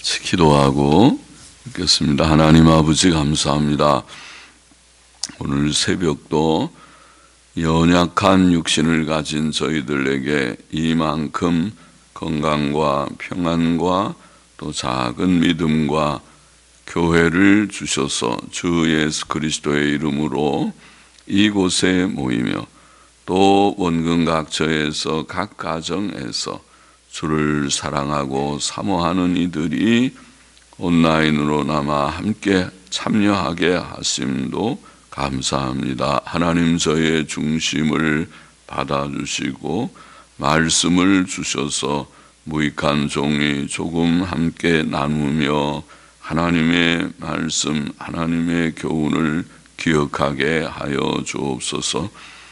같이 기도하고 읽겠습니다. 하나님 아버지 감사합니다. 오늘 새벽도 연약한 육신을 가진 저희들에게 이만큼 건강과 평안과 또 작은 믿음과 교회를 주셔서 주 예수 그리스도의 이름으로 이곳에 모이며 또 원근 각처에서 각 가정에서 주를 사랑하고 사모하는 이들이 온라인으로나마 함께 참여하게 하심도 감사합니다. 하나님 저의 중심을 받아주시고 말씀을 주셔서 무익한 종이 조금 함께 나누며 하나님의 말씀, 하나님의 교훈을 기억하게 하여 주옵소서.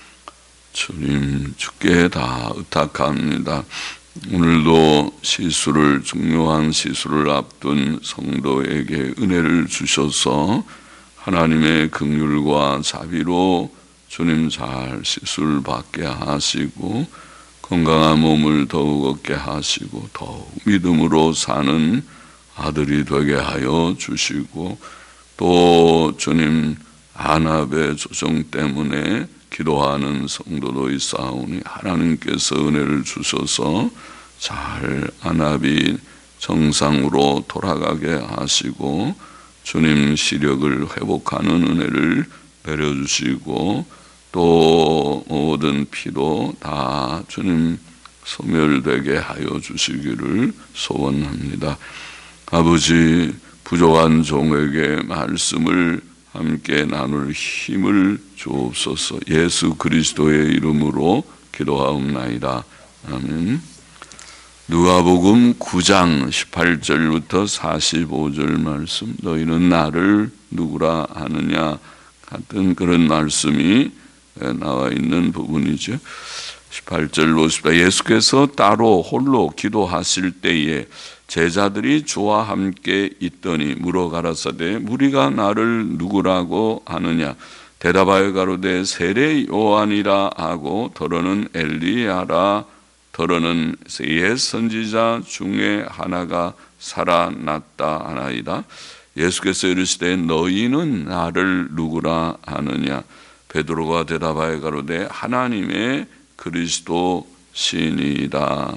주님 주께 다 의탁합니다. 오늘도 중요한 시술을 앞둔 성도에게 은혜를 주셔서 하나님의 긍휼과 자비로 주님 잘 시술 받게 하시고 건강한 몸을 더욱 얻게 하시고 더욱 믿음으로 사는 아들이 되게 하여 주시고 또 주님 안압의 조정 때문에 기도하는 성도도 있사오니 하나님께서 은혜를 주셔서 잘 안압이 정상으로 돌아가게 하시고 주님 시력을 회복하는 은혜를 내려주시고 또 모든 피도 다 주님 소멸되게 하여 주시기를 소원합니다. 아버지 부족한 종에게 말씀을 함께 나눌 힘을 주옵소서. 예수 그리스도의 이름으로 기도하옵나이다. 아멘. 누가복음 9장 18절부터 45절 말씀, 너희는 나를 누구라 하느냐 같은 그런 말씀이 나와 있는 부분이죠. 18절 보십시다. 예수께서 따로 홀로 기도하실 때에 제자들이 주와 함께 있더니 물어 가라사대 무리가 나를 누구라고 하느냐 대답하여 가로되 세례 요한이라 하고 더러는 엘리야라 더러는 옛 선지자 중에 하나가 살아났다 하나이다. 예수께서 이르시되 너희는 나를 누구라 하느냐 베드로가 대답하여 가로되 하나님의 그리스도시니이다.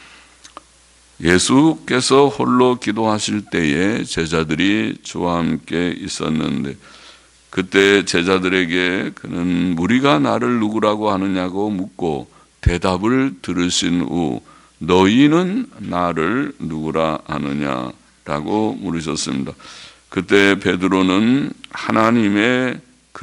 예수께서 홀로 기도하실 때에 제자들이 주와 함께 있었는데 그때 제자들에게 그는 무리가 나를 누구라고 하느냐고 묻고 대답을 들으신 후 너희는 나를 누구라 하느냐라고 물으셨습니다. 그때 베드로는 하나님의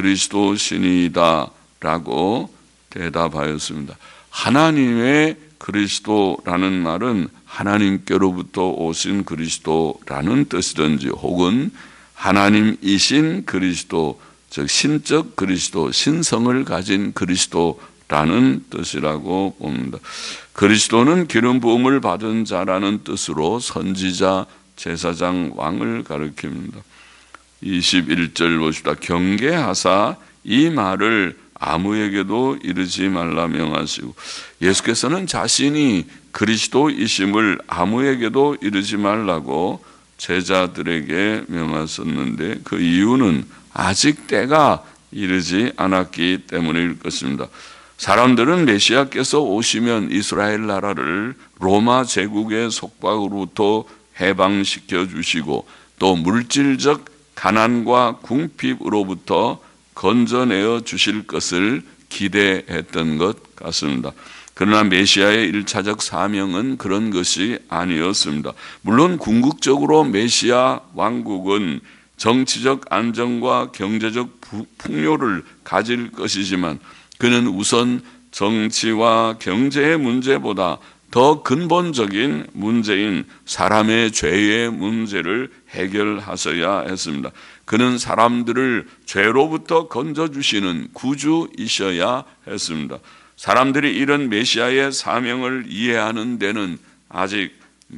그리스도시니이다라고 대답하였습니다. 하나님의 그리스도라는 말은 하나님께로부터 오신 그리스도라는 뜻이든지 혹은 하나님이신 그리스도, 즉 신적 그리스도, 신성을 가진 그리스도라는 뜻이라고 봅니다. 그리스도는 기름 부음을 받은 자라는 뜻으로 선지자, 제사장, 왕을 가리킵니다. 21절 보십시다. 경계하사 이 말을 아무에게도 이르지 말라 명하시고 예수께서는 자신이 그리스도이심을 아무에게도 이르지 말라고 제자들에게 명하셨는데 그 이유는 아직 때가 이르지 않았기 때문일 것입니다. 사람들은 메시아께서 오시면 이스라엘 나라를 로마 제국의 속박으로부터 해방시켜 주시고 또 물질적 가난과 궁핍으로부터 건져내어 주실 것을 기대했던 것 같습니다. 그러나 메시아의 1차적 사명은 그런 것이 아니었습니다. 물론 궁극적으로 메시아 왕국은 정치적 안정과 경제적 풍요를 가질 것이지만 그는 우선 정치와 경제의 문제보다 더 근본적인 문제인 사람의 죄의 문제를 해결하셔야 했습니다. 그는 사람들을 죄로부터 건져주시는 구주이셔야 했습니다. 사람들이 이런 메시아의 사명을 이해하는 데는 아직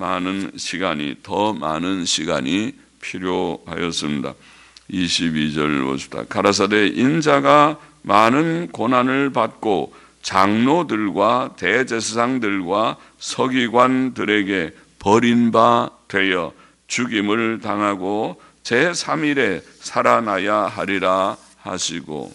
더 많은 시간이 필요하였습니다. 22절 보십시다. 가라사대 인자가 많은 고난을 받고 장로들과 대제사장들과 서기관들에게 버린 바 되어 죽임을 당하고 제3일에 살아나야 하리라 하시고,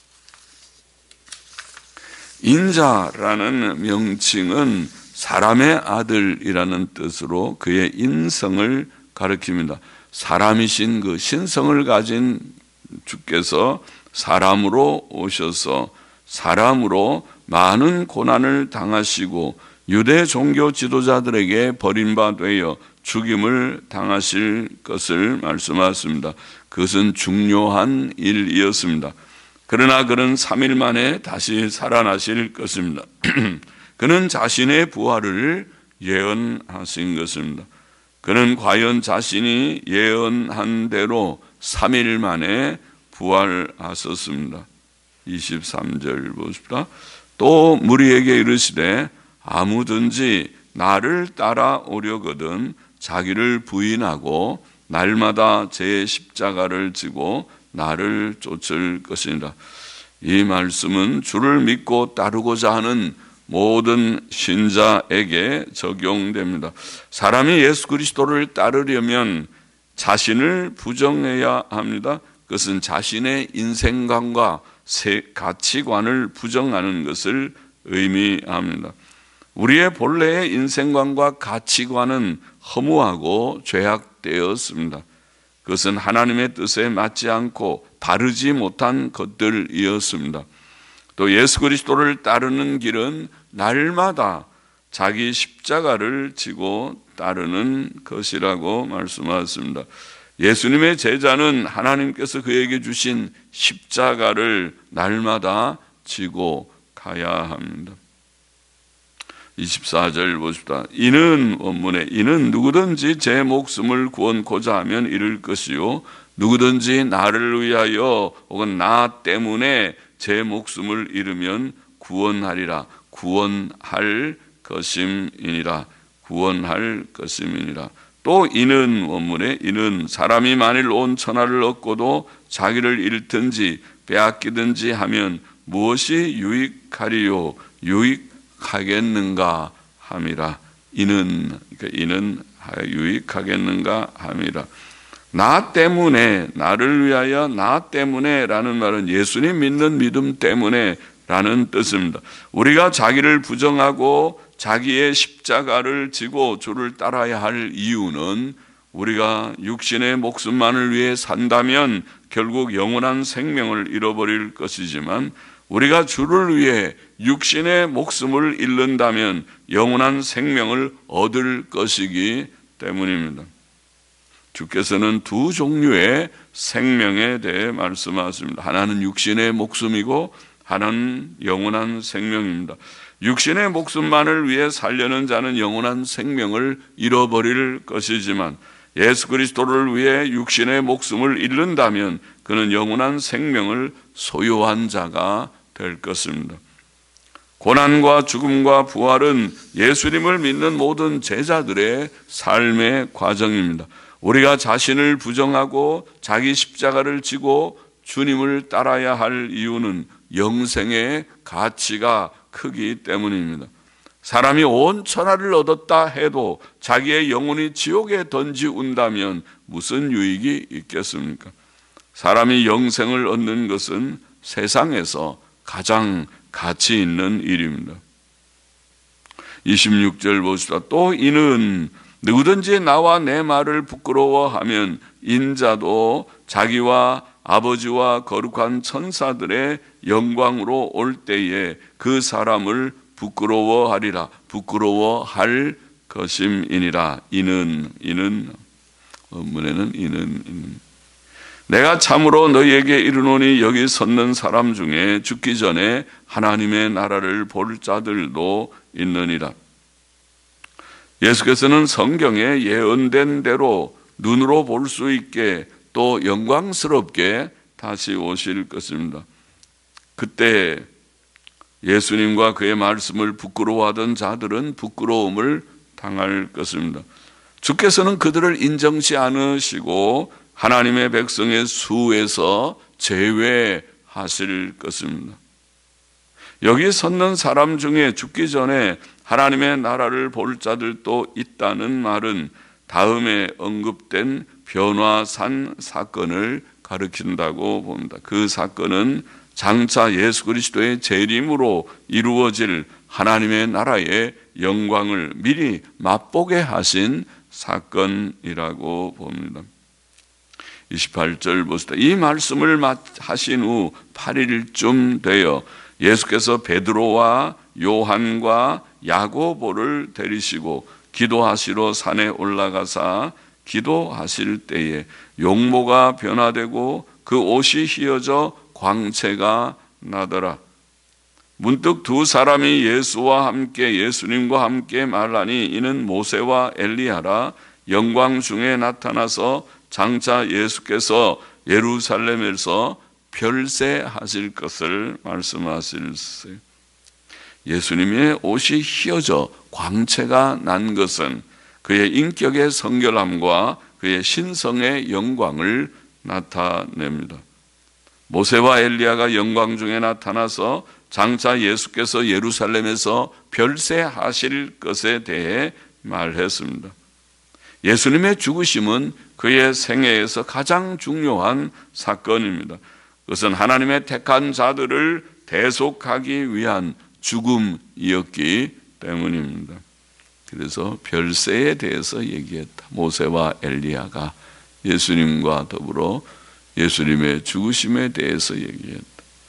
인자라는 명칭은 사람의 아들이라는 뜻으로 그의 인성을 가리킵니다. 사람이신 그 신성을 가진 주께서 사람으로 오셔서 사람으로 많은 고난을 당하시고 유대 종교 지도자들에게 버림받아 죽임을 당하실 것을 말씀하셨습니다. 그것은 중요한 일이었습니다. 그러나 그는 3일 만에 다시 살아나실 것입니다. 그는 자신의 부활을 예언하신 것입니다. 그는 과연 자신이 예언한 대로 3일 만에 부활하셨습니다. 23절 보십시다. 또 무리에게 이르시되 아무든지 나를 따라오려거든 자기를 부인하고 날마다 제 십자가를 지고 나를 쫓을 것이니라. 이 말씀은 주를 믿고 따르고자 하는 모든 신자에게 적용됩니다. 사람이 예수 그리스도를 따르려면 자신을 부정해야 합니다. 그것은 자신의 인생관과 가치관을 부정하는 것을 의미합니다. 우리의 본래의 인생관과 가치관은 허무하고 죄악되었습니다. 그것은 하나님의 뜻에 맞지 않고 바르지 못한 것들이었습니다. 또 예수 그리스도를 따르는 길은 날마다 자기 십자가를 지고 따르는 것이라고 말씀하셨습니다. 예수님의 제자는 하나님께서 그에게 주신 십자가를 날마다 지고 가야 합니다. 24절 보십시다. 이는 원문에 이는 누구든지 제 목숨을 구원고자 하면 잃을 것이요 누구든지 나를 위하여 혹은 나 때문에 제 목숨을 잃으면 구원하리라. 구원할 것임이니라. 구원할 것임이니라. 또 이는 원문에 이는 사람이 만일 온 천하를 얻고도 자기를 잃든지 빼앗기든지 하면 무엇이 유익하리요? 유익하겠는가 함이라. 이는 유익하겠는가 함이라. 나 때문에, 나를 위하여 나 때문에 라는 말은 예수님 믿는 믿음 때문에 라는 뜻입니다. 우리가 자기를 부정하고 자기의 십자가를 지고 주를 따라야 할 이유는 우리가 육신의 목숨만을 위해 산다면 결국 영원한 생명을 잃어버릴 것이지만 우리가 주를 위해 육신의 목숨을 잃는다면 영원한 생명을 얻을 것이기 때문입니다. 주께서는 두 종류의 생명에 대해 말씀하십니다. 하나는 육신의 목숨이고 하나는 영원한 생명입니다. 육신의 목숨만을 위해 살려는 자는 영원한 생명을 잃어버릴 것이지만 예수 그리스도를 위해 육신의 목숨을 잃는다면 그는 영원한 생명을 소유한 자가 될 것입니다. 고난과 죽음과 부활은 예수님을 믿는 모든 제자들의 삶의 과정입니다. 우리가 자신을 부정하고 자기 십자가를 지고 주님을 따라야 할 이유는 영생의 가치가 크기 때문입니다. 사람이 온 천하를 얻었다 해도 자기의 영혼이 지옥에 던지운다면 무슨 유익이 있겠습니까? 사람이 영생을 얻는 것은 세상에서 가장 가치 있는 일입니다. 26절 보시다. 또 이는 누구든지 나와 내 말을 부끄러워하면 인자도 자기와 아버지와 거룩한 천사들의 영광으로 올 때에 그 사람을 부끄러워하리라. 부끄러워할 것임이니라. 이는 원문에는 내가 참으로 너희에게 이르노니 여기 섰는 사람 중에 죽기 전에 하나님의 나라를 볼 자들도 있느니라. 예수께서는 성경에 예언된 대로 눈으로 볼 수 있게 또 영광스럽게 다시 오실 것입니다. 그때 예수님과 그의 말씀을 부끄러워하던 자들은 부끄러움을 당할 것입니다. 주께서는 그들을 인정치 않으시고 하나님의 백성의 수에서 제외하실 것입니다. 여기 섰는 사람 중에 죽기 전에 하나님의 나라를 볼 자들도 있다는 말은 다음에 언급된 변화산 사건을 가리킨다고 봅니다. 그 사건은 장차 예수 그리스도의 재림으로 이루어질 하나님의 나라의 영광을 미리 맛보게 하신 사건이라고 봅니다. 28절 보시다. 이 말씀을 하신 후 8일쯤 되어 예수께서 베드로와 요한과 야고보를 데리시고 기도하시러 산에 올라가사 기도하실 때에 용모가 변화되고 그 옷이 휘어져 광채가 나더라. 문득 두 사람이 예수님과 함께 말하니 이는 모세와 엘리야라. 영광 중에 나타나서 장차 예수께서 예루살렘에서 별세하실 것을 말씀하실세. 예수님의 옷이 휘어져 광채가 난 것은 그의 인격의 성결함과 그의 신성의 영광을 나타냅니다. 모세와 엘리야가 영광 중에 나타나서 장차 예수께서 예루살렘에서 별세하실 것에 대해 말했습니다. 예수님의 죽으심은 그의 생애에서 가장 중요한 사건입니다. 그것은 하나님의 택한 자들을 대속하기 위한 죽음이었기 때문입니다. 그래서 별세에 대해서 얘기했다. 모세와 엘리야가 예수님과 더불어 예수님의 죽으심에 대해서 얘기했다.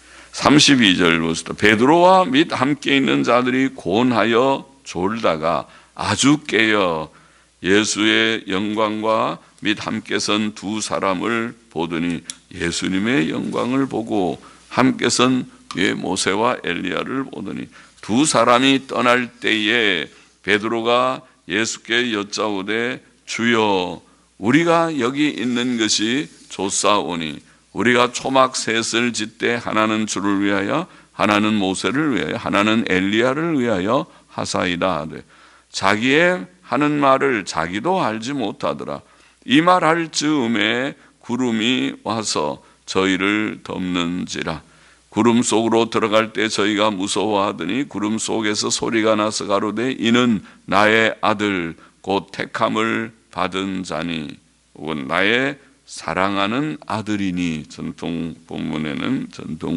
32절 보시다. 베드로와 및 함께 있는 자들이 곤하여 졸다가 아주 깨어 예수의 영광과 및 함께 선 두 사람을 보더니 예수님의 영광을 보고 함께 선 모세와 엘리야를 보더니 두 사람이 떠날 때에 베드로가 예수께 여짜오되 주여 우리가 여기 있는 것이 좋사오니 우리가 초막 셋을 짓되 하나는 주를 위하여 하나는 모세를 위하여 하나는 엘리야를 위하여 하사이다 하되 자기의 하는 말을 자기도 알지 못하더라. 이 말할 즈음에 구름이 와서 저희를 덮는지라. 구름 속으로 들어갈 때 저희가 무서워하더니 구름 속에서 소리가 나서 가로되 이는 나의 아들 곧 택함을 받은 자니 혹은 나의 사랑하는 아들이니. 전통 본문에는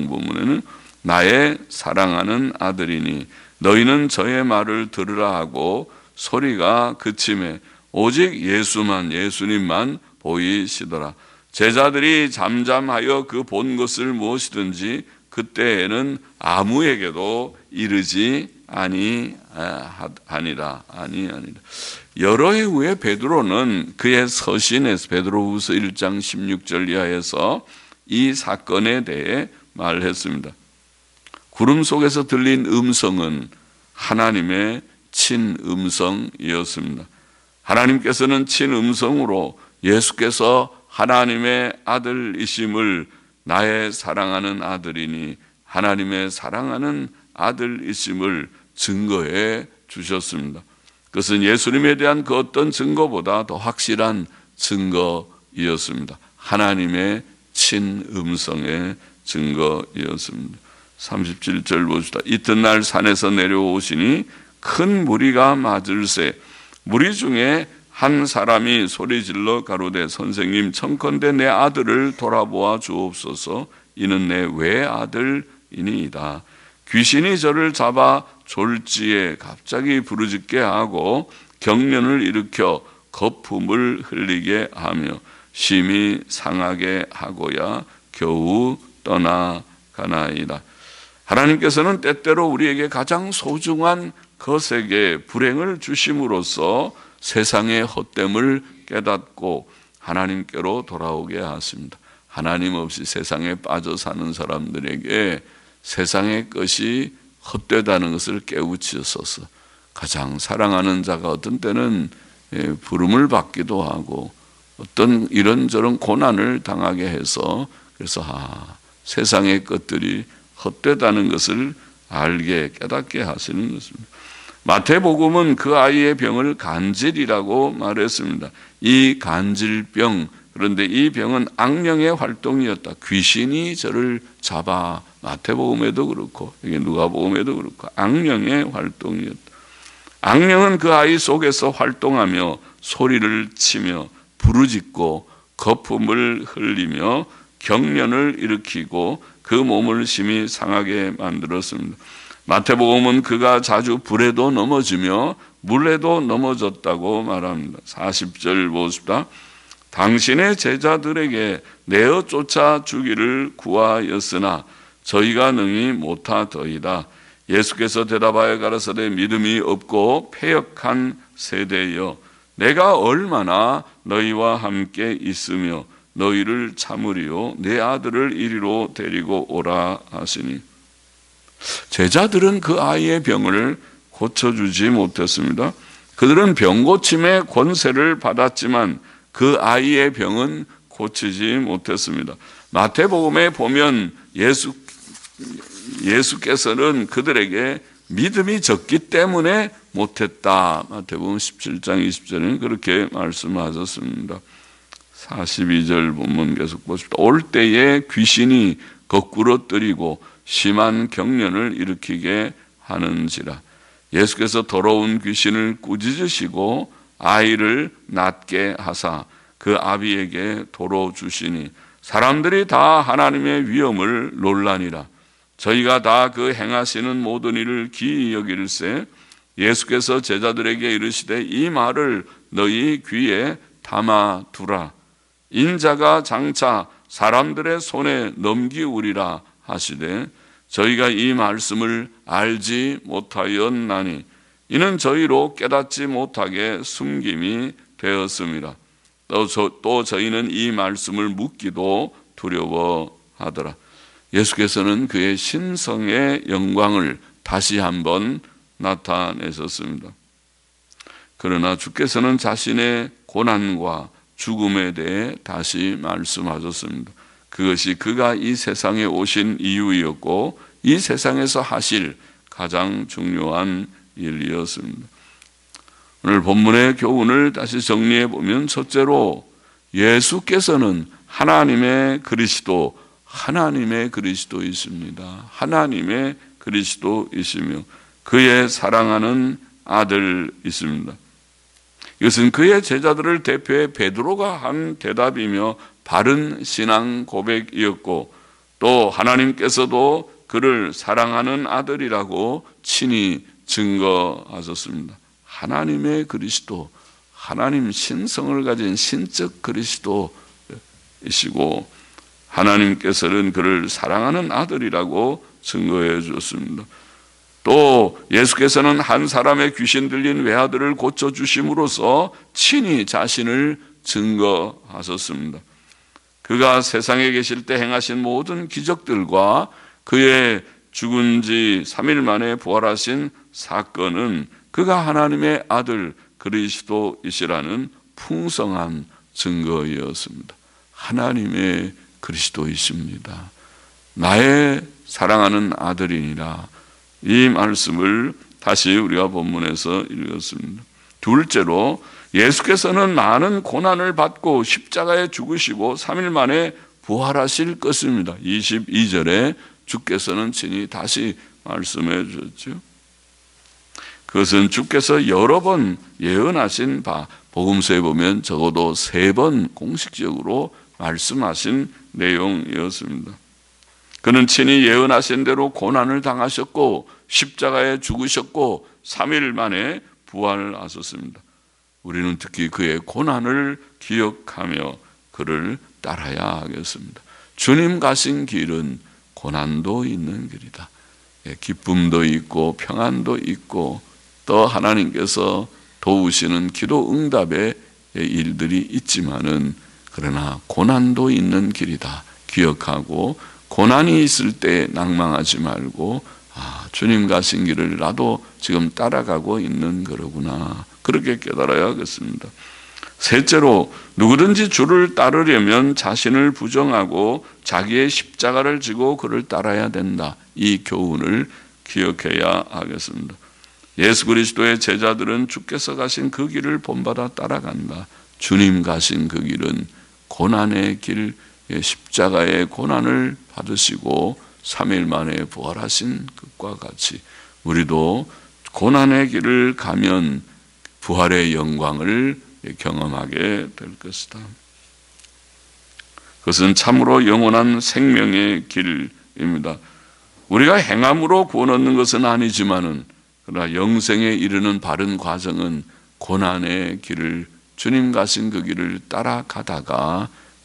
나의 사랑하는 아들이니 너희는 저의 말을 들으라 하고 소리가 그침에 오직 예수님만 보이시더라. 제자들이 잠잠하여 그 본 것을 무엇이든지 그때에는 아무에게도 이르지 아니하니라. 여러 해 후에 베드로는 그의 서신에서 베드로후서 1장 16절 이하에서 이 사건에 대해 말했습니다. 구름 속에서 들린 음성은 하나님의 친음성이었습니다. 하나님께서는 친음성으로 예수께서 하나님의 아들이심을 나의 사랑하는 아들이니 하나님의 사랑하는 아들이심을 증거해 주셨습니다. 그것은 예수님에 대한 그 어떤 증거보다 더 확실한 증거이었습니다. 하나님의 친음성의 증거이었습니다. 37절 보시다. 이튿날 산에서 내려오시니 큰 무리가 맞을세 무리 중에 한 사람이 소리질러 가로되 선생님 청컨대 내 아들을 돌아보아 주옵소서. 이는 내 외아들이니이다. 귀신이 저를 잡아 졸지에 갑자기 부르짖게 하고 경련을 일으켜 거품을 흘리게 하며 심히 상하게 하고야 겨우 떠나가나이다. 하나님께서는 때때로 우리에게 가장 소중한 것에게 불행을 주심으로써 세상의 헛됨을 깨닫고 하나님께로 돌아오게 하십니다. 하나님 없이 세상에 빠져 사는 사람들에게 세상의 것이 헛되다는 것을 깨우치셔서 가장 사랑하는 자가 어떤 때는 부름을 받기도 하고 어떤 이런저런 고난을 당하게 해서 그래서 세상의 것들이 헛되다는 것을 알게 깨닫게 하시는 것입니다. 마태복음은 그 아이의 병을 간질이라고 말했습니다. 이 간질병, 그런데 이 병은 악령의 활동이었다. 귀신이 저를 잡아. 마태복음에도 그렇고 누가복음에도 그렇고 악령의 활동이었다. 악령은 그 아이 속에서 활동하며 소리를 치며 부르짖고 거품을 흘리며 경련을 일으키고 그 몸을 심히 상하게 만들었습니다. 마태복음은 그가 자주 불에도 넘어지며 물에도 넘어졌다고 말합니다. 40절 보십시다. 당신의 제자들에게 내어 쫓아 주기를 구하였으나 저희가 능히 못하더이다. 예수께서 대답하여 가라사대 믿음이 없고 패역한 세대여, 내가 얼마나 너희와 함께 있으며 너희를 참으리요, 내 아들을 이리로 데리고 오라 하시니. 제자들은 그 아이의 병을 고쳐주지 못했습니다. 그들은 병고침의 권세를 받았지만 그 아이의 병은 고치지 못했습니다. 마태복음에 보면 예수께서는 그들에게 믿음이 적기 때문에 못했다. 마태복음 17장 20절에는 그렇게 말씀하셨습니다. 42절 본문 계속 보십시오. 올 때에 귀신이 거꾸로 뜨리고 심한 경련을 일으키게 하는지라. 예수께서 더러운 귀신을 꾸짖으시고 아이를 낫게 하사 그 아비에게 도로 주시니 사람들이 다 하나님의 위엄을 놀라니라. 저희가 다 그 행하시는 모든 일을 기이 여길세 예수께서 제자들에게 이르시되 이 말을 너희 귀에 담아두라. 인자가 장차 사람들의 손에 넘기우리라 하시되 저희가 이 말씀을 알지 못하였나니 이는 저희로 깨닫지 못하게 숨김이 되었습니다. 또 저희는 이 말씀을 묻기도 두려워하더라. 예수께서는 그의 신성의 영광을 다시 한번 나타내셨습니다. 그러나 주께서는 자신의 고난과 죽음에 대해 다시 말씀하셨습니다. 그것이 그가 이 세상에 오신 이유였고 이 세상에서 하실 가장 중요한 일이었습니다. 오늘 본문의 교훈을 다시 정리해 보면, 첫째로 예수께서는 하나님의 그리스도이십니다. 하나님의 그리스도이시며 그의 사랑하는 아들이십니다. 이것은 그의 제자들을 대표해 베드로가 한 대답이며 바른 신앙 고백이었고, 또 하나님께서도 그를 사랑하는 아들이라고 친히 증거하셨습니다. 하나님의 그리스도, 하나님 신성을 가진 신적 그리스도이시고 하나님께서는 그를 사랑하는 아들이라고 증거해 주셨습니다. 또 예수께서는 한 사람의 귀신 들린 외아들을 고쳐주심으로써 친히 자신을 증거하셨습니다. 그가 세상에 계실 때 행하신 모든 기적들과 그의 죽은 지 3일 만에 부활하신 사건은 그가 하나님의 아들 그리스도이시라는 풍성한 증거였습니다. 하나님의 그리스도이십니다. 나의 사랑하는 아들이니라. 이 말씀을 다시 우리가 본문에서 읽었습니다. 둘째로 예수께서는 많은 고난을 받고 십자가에 죽으시고 3일 만에 부활하실 것입니다. 22절에 주께서는 친히 다시 말씀해 주셨죠. 그것은 주께서 여러 번 예언하신 바, 복음서에 보면 적어도 3번 공식적으로 말씀하신 내용이었습니다. 그는 친히 예언하신 대로 고난을 당하셨고 십자가에 죽으셨고 3일 만에 부활하셨습니다. 우리는 특히 그의 고난을 기억하며 그를 따라야 하겠습니다. 주님 가신 길은 고난도 있는 길이다. 기쁨도 있고 평안도 있고 또 하나님께서 도우시는 기도 응답의 일들이 있지만은 그러나 고난도 있는 길이다 기억하고, 고난이 있을 때 낭망하지 말고 주님 가신 길을 나도 지금 따라가고 있는 거로구나, 그렇게 깨달아야겠습니다. 셋째로 누구든지 주를 따르려면 자신을 부정하고 자기의 십자가를 지고 그를 따라야 된다. 이 교훈을 기억해야 하겠습니다. 예수 그리스도의 제자들은 주께서 가신 그 길을 본받아 따라간다. 주님 가신 그 길은 고난의 길, 십자가의 고난을 받으시고 3일 만에 부활하신 것과 같이 우리도 고난의 길을 가면 부활의 영광을 경험하게 될 것이다. 그것은 참으로 영원한 생명의 길입니다. 우리가 행함으로 구원 얻는 것은 아니지만은, 그러나 영생에 이르는 바른 과정은 고난의 길을, 주님 가신 그 길을 따라가다가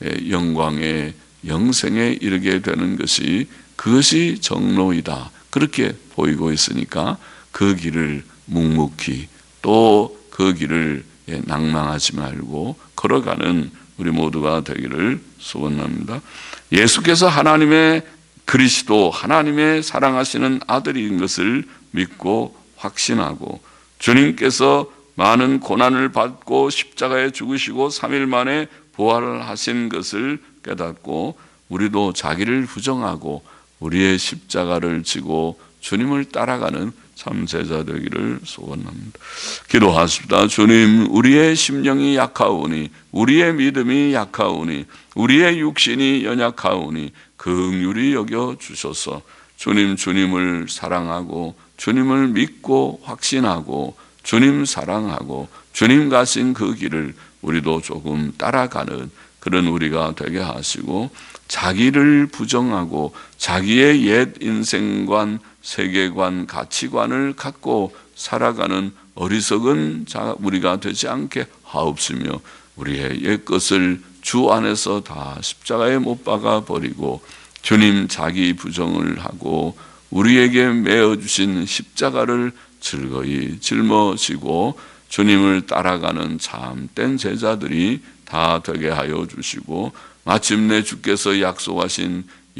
영광의 영생에 이르게 되는 것이, 그것이 정로이다, 그렇게 보이고 있으니까 그 길을 묵묵히, 또 그 길을 낭망하지 말고 걸어가는 우리 모두가 되기를 소원합니다. 예수께서 하나님의 그리스도, 하나님의 사랑하시는 아들인 것을 믿고 확신하고, 주님께서 많은 고난을 받고 십자가에 죽으시고 3일 만에 부활을 하신 것을 깨닫고, 우리도 자기를 부정하고 우리의 십자가를 지고 주님을 따라가는 참 제자 되기를 소원합니다. 기도하십시다. 주님, 우리의 심령이 약하오니, 우리의 믿음이 약하오니, 우리의 육신이 연약하오니 긍휼히 여겨 주셔서 주님, 주님을 사랑하고 주님을 믿고 확신하고 주님 사랑하고 주님 가신 그 길을 우리도 조금 따라가는 그런 우리가 되게 하시고, 자기를 부정하고 자기의 옛 인생관, 세계관, 가치관을 갖고 살아가는 어리석은 우리가 되지 않게 하옵시며, 우리의 옛 것을 주 안에서 다 십자가에 못 박아 버리고 주님 자기 부정을 하고 우리에게 메어주신 십자가를 즐거이 짊어지고 주님을 따라가는 참된 제자들이 다 되게 하여 주시고, 마침내 주께서 약속하신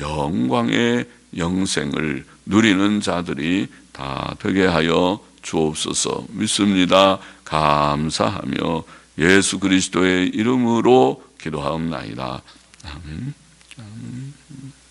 영광의 영생을 누리는 자들이 다 되게 하여 주옵소서. 믿습니다. 감사하며 예수 그리스도의 이름으로 기도하옵나이다. 아멘. 아멘.